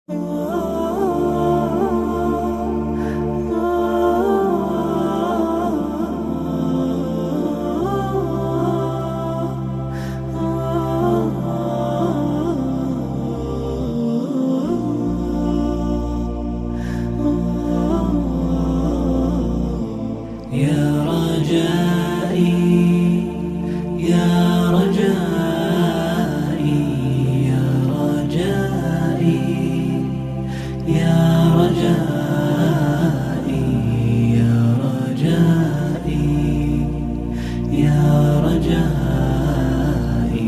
يا رجائي يا رجائي يا رجائي يا رجائي يا رجائي يا رجائي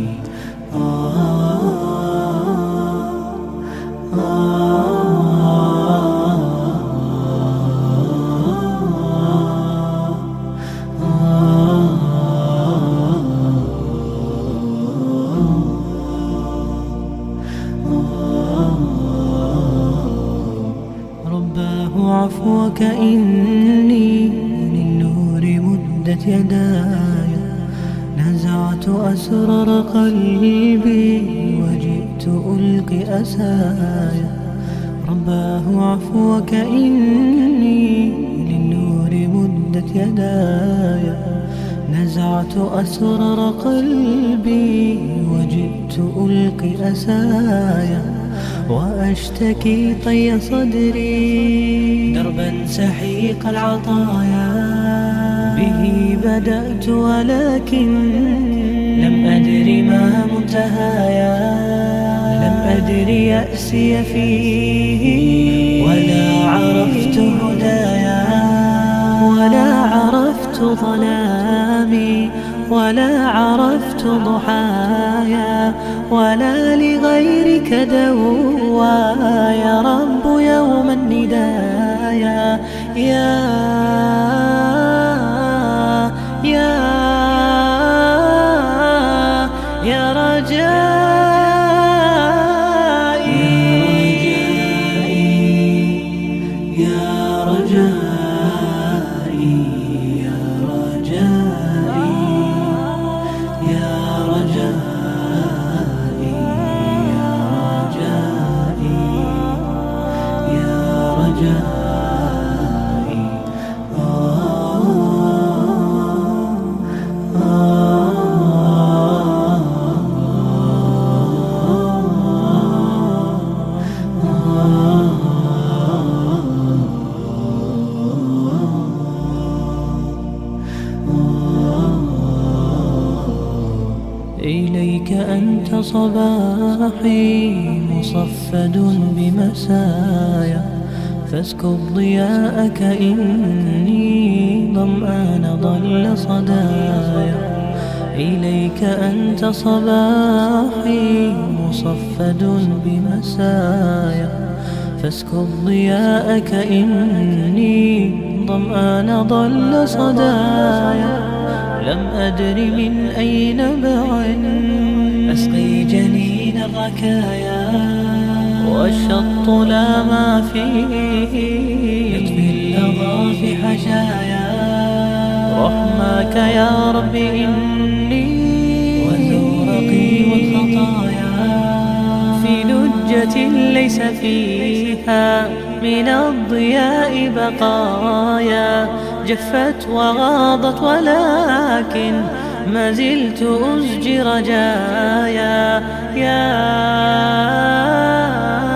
رباه عفوك إني للنور مدت يداي، نزعت أسرار قلبي وجئت ألقي أسايا. رباه عفوك إني للنور مدت يداي، نزعت أسرار قلبي وجئت ألقي أسايا. وأشتكي طي صدري دربا سحيق العطايا، به بدأت ولكن لم أدر ما منتهايا. لم أدر يأسي فيه ولا عرفت هدايا، ولا عرفت ظلامي ولا عرفت ضحايا، ولا لغيرك دوايا. رب يوم الندايا يا يا يا رجائي يا رجائي يا رجائي يا رجائي يا رجائي يا رجائي إليك أنت صباحي مصفد بمسايا، فاسكب ضياءك إني ظمآن ضل صدايا. إليك أنت صباحي مصفد بمسايا، فاسكب ضياءك إني ظمآن ضل صدايا. لم أدر من أي نبع أسقي جنين الركايا، والشط لا ما فيه يطفي اللظى في حشايا. رحماك يا رب إني وزورقي والخطايا، في لجة ليس فيها من الضياء بقايا. جفت وغاضت ولكن ما زلت أزجي رجايا. يا